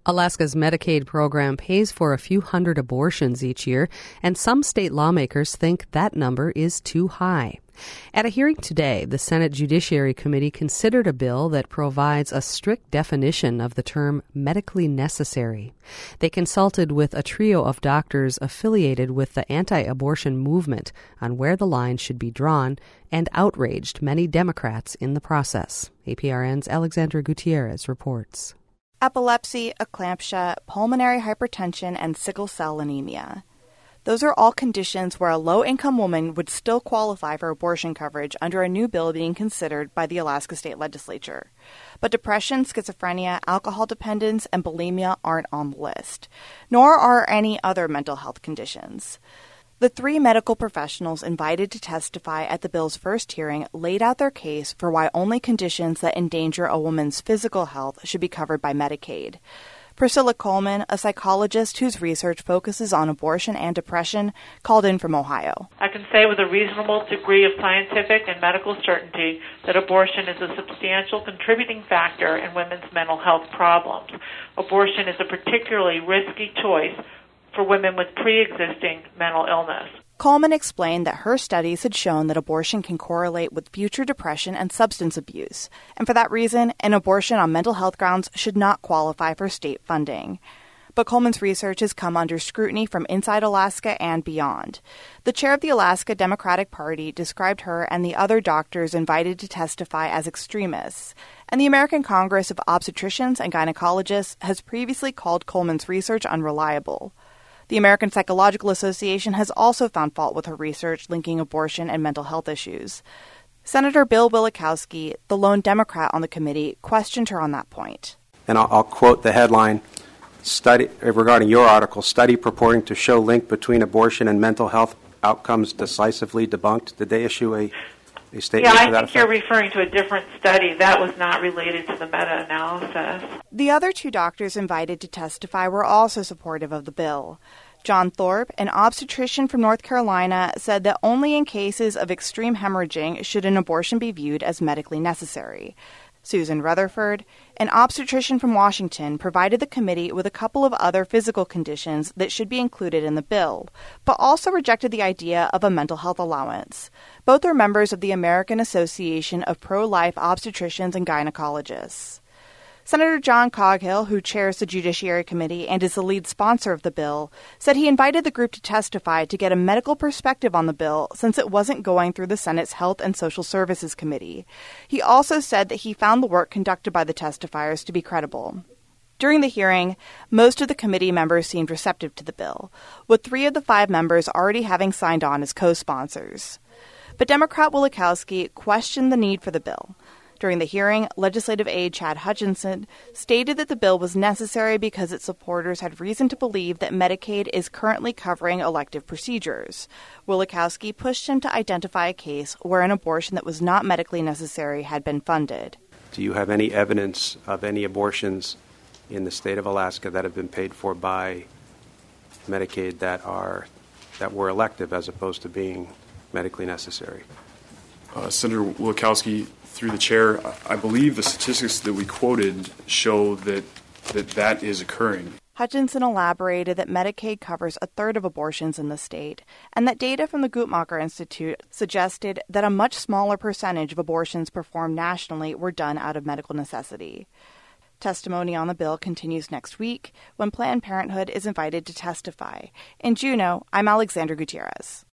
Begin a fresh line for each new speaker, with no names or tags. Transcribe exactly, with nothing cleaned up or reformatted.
Alaska's Medicaid program pays for a few hundred abortions each year, and some state lawmakers think that number is too high. At a hearing today, the Senate Judiciary Committee considered a bill that provides a strict definition of the term medically necessary. They consulted with a trio of doctors affiliated with the anti-abortion movement on where the line should be drawn and outraged many Democrats in the process. A P R N's Alexandra Gutierrez reports.
Epilepsy, eclampsia, pulmonary hypertension, and sickle cell anemia. Those are all conditions where a low-income woman would still qualify for abortion coverage under a new bill being considered by the Alaska State Legislature. But depression, schizophrenia, alcohol dependence, and bulimia aren't on the list, nor are any other mental health conditions. The three medical professionals invited to testify at the bill's first hearing laid out their case for why only conditions that endanger a woman's physical health should be covered by Medicaid. Priscilla Coleman, a psychologist whose research focuses on abortion and depression, called in from Ohio.
I can say with a reasonable degree of scientific and medical certainty that abortion is a substantial contributing factor in women's mental health problems. Abortion is a particularly risky choice for women with pre-existing mental illness.
Coleman explained that her studies had shown that abortion can correlate with future depression and substance abuse, and for that reason, an abortion on mental health grounds should not qualify for state funding. But Coleman's research has come under scrutiny from inside Alaska and beyond. The chair of the Alaska Democratic Party described her and the other doctors invited to testify as extremists, and the American Congress of Obstetricians and Gynecologists has previously called Coleman's research unreliable. The American Psychological Association has also found fault with her research linking abortion and mental health issues. Senator Bill Wielechowski, the lone Democrat on the committee, questioned her on that point.
And I'll, I'll quote the headline study regarding your article, study purporting to show link between abortion and mental health outcomes decisively debunked. Did they issue a, a statement
yeah,
to that
I think
effect?
You're referring to a different study. That was not related to the meta-analysis.
The other two doctors invited to testify were also supportive of the bill. John Thorpe, an obstetrician from North Carolina, said that only in cases of extreme hemorrhaging should an abortion be viewed as medically necessary. Susan Rutherford, an obstetrician from Washington, provided the committee with a couple of other physical conditions that should be included in the bill, but also rejected the idea of a mental health allowance. Both are members of the American Association of Pro-Life Obstetricians and Gynecologists. Senator John Coghill, who chairs the Judiciary Committee and is the lead sponsor of the bill, said he invited the group to testify to get a medical perspective on the bill since it wasn't going through the Senate's Health and Social Services Committee. He also said that he found the work conducted by the testifiers to be credible. During the hearing, most of the committee members seemed receptive to the bill, with three of the five members already having signed on as co-sponsors. But Democrat Wielechowski questioned the need for the bill. During the hearing, legislative aide Chad Hutchinson stated that the bill was necessary because its supporters had reason to believe that Medicaid is currently covering elective procedures. Wielechowski pushed him to identify a case where an abortion that was not medically necessary had been funded.
Do you have any evidence of any abortions in the state of Alaska that have been paid for by Medicaid that are that were elective as opposed to being medically necessary?
Uh, Senator Wielechowski, through the chair, I believe the statistics that we quoted show that that, that is occurring.
Hutchinson elaborated that Medicaid covers a third of abortions in the state, and that data from the Guttmacher Institute suggested that a much smaller percentage of abortions performed nationally were done out of medical necessity. Testimony on the bill continues next week when Planned Parenthood is invited to testify. In Juneau, I'm Alexandra Gutierrez.